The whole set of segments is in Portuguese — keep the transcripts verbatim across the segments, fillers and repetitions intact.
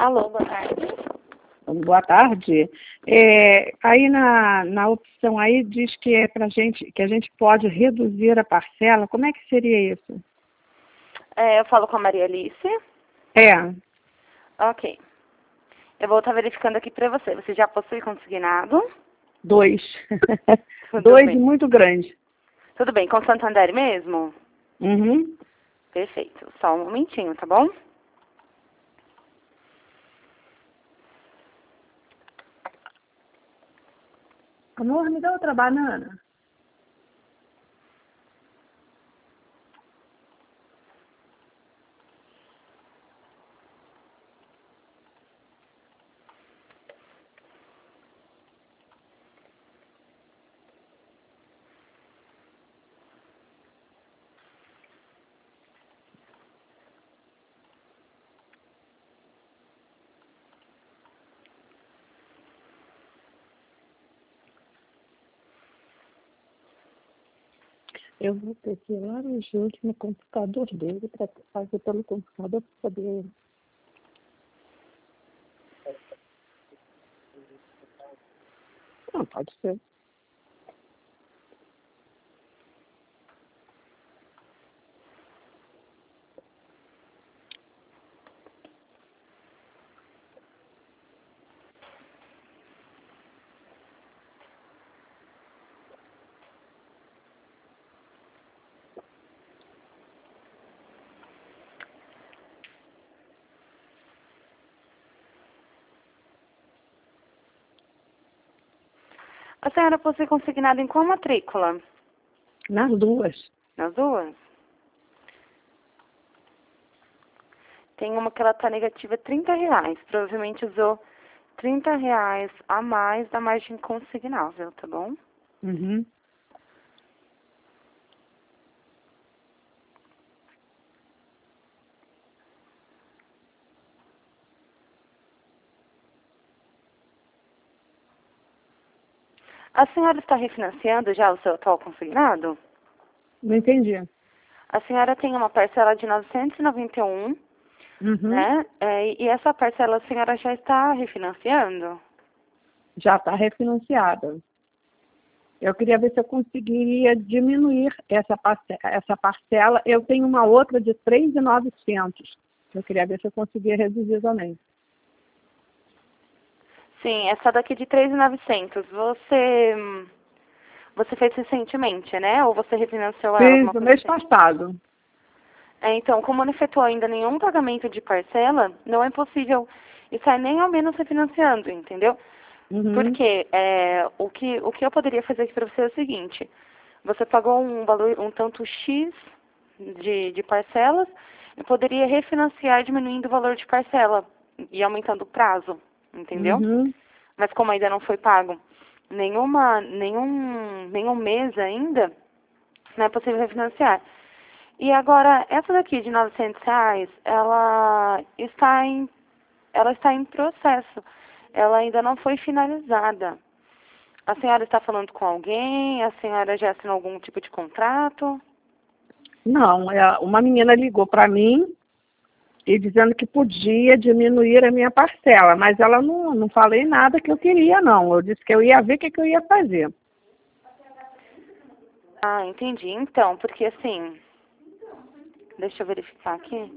Alô, boa tarde. Boa tarde. É, aí na, na opção aí diz que é pra gente, que a gente pode reduzir a parcela. Como é que seria isso? É, eu falo com a Maria Alice. É, Ok. Eu vou estar verificando aqui para você. Você já possui consignado? dois. Tudo dois bem. muito grandes. Tudo bem, com Santander mesmo? Uhum. Perfeito. Só um momentinho, tá bom? Amor, me dá outra banana. Eu vou ter que ir lá no Júlio, no computador dele, para fazer pelo computador para poder. Não, pode ser. A senhora possui consignado em qual matrícula? Nas duas. Nas duas? Tem uma que ela está negativa trinta reais. Provavelmente usou trinta reais a mais da margem consignável, tá bom? Uhum. A senhora está refinanciando já o seu atual consignado? Não entendi. A senhora tem uma parcela de novecentos e noventa e um, Uhum. né? É, e essa parcela a senhora já está refinanciando? Já está refinanciada. Eu queria ver se eu conseguiria diminuir essa parcela, essa parcela. Eu tenho uma outra de três mil e novecentos. Eu queria ver se eu conseguia reduzir também. Sim, essa daqui de três mil e novecentos. Você, você fez recentemente, né? Ou você refinanciou ela Fiz alguma no coisa mês assim? passado. É, então, como não efetuou ainda nenhum pagamento de parcela, não é possível estar nem ao menos refinanciando, entendeu? Uhum. Porque é, o, que, o que eu poderia fazer aqui para você é o seguinte: você pagou um valor, um tanto X de, de parcelas, e poderia refinanciar diminuindo o valor de parcela e aumentando o prazo, entendeu? Uhum. Mas como ainda não foi pago nenhuma, nenhum, nenhum mês ainda, não é possível refinanciar. E agora, essa daqui de novecentos reais, ela está em, ela está em processo. Ela ainda não foi finalizada. A senhora está falando com alguém? A senhora já assinou algum tipo de contrato? Não, é, uma menina ligou para mim e dizendo que podia diminuir a minha parcela, mas ela não, não falei nada que eu queria, não. Eu disse que eu ia ver o que, que eu ia fazer. Ah, entendi. Então, porque assim, deixa eu verificar aqui.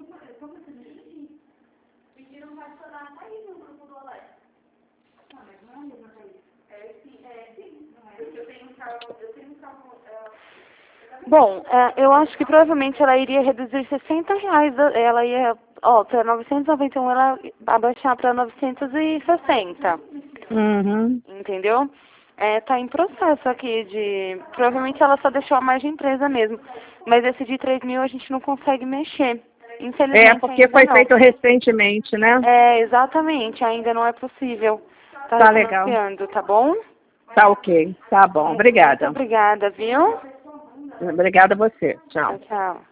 Bom, é, eu acho que provavelmente ela iria reduzir sessenta reais, da- ela ia, ó, para novecentos e noventa e um ela abaixar para novecentos e sessenta, Uhum. entendeu? É, tá em processo aqui de, provavelmente ela só deixou a margem presa mesmo, mas esse de três mil a gente não consegue mexer, É, infelizmente porque ainda foi não. feito recentemente, né? É, exatamente, ainda não é possível. Tá Tá legal. refinanciando, tá bom? Tá ok. Tá bom. Mu- Muito Obrigada. obrigada, viu? Obrigada a você. Tchau, Tchau. tchau.